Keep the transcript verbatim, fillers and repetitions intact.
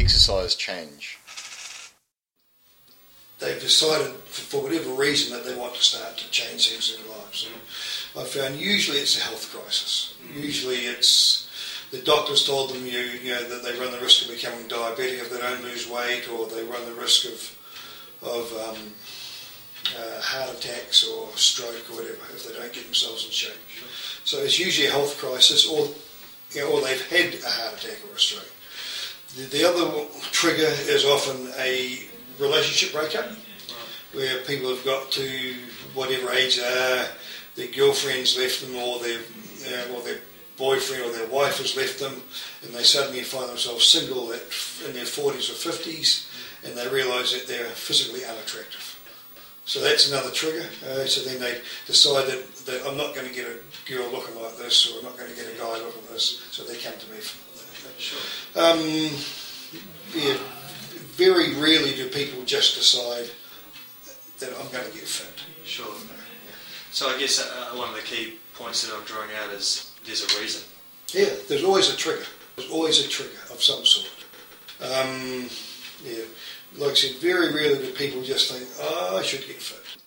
exercise change? They've decided, for whatever reason, that they want to start to change things in their lives. And I found usually it's a health crisis. Usually it's the doctors told them you, you know, that they run the risk of becoming diabetic if they don't lose weight, or they run the risk of of um, uh, heart attacks or stroke or whatever if they don't get themselves in shape. So it's usually a health crisis, or you know, or they've had a heart attack or a stroke. The, the other trigger is often a relationship breakup, where people have got to whatever age they are, their girlfriend's left them, or their uh, or their boyfriend or their wife has left them, and they suddenly find themselves single at, in their forties or fifties, and they realise that they're physically unattractive. So that's another trigger. Uh, so then they decide that, that I'm not going to get a girl looking like this, or I'm not going to get a guy looking like this, so they come to me for that. Sure. Um, yeah, very rarely do people just decide that I'm going to get fit. Sure. So I guess uh, one of the key points that I'm drawing out is there's a reason. Yeah, there's always a trigger. There's always a trigger of some sort. Um, yeah, like I said, very rarely do people just think, oh, I should get fit.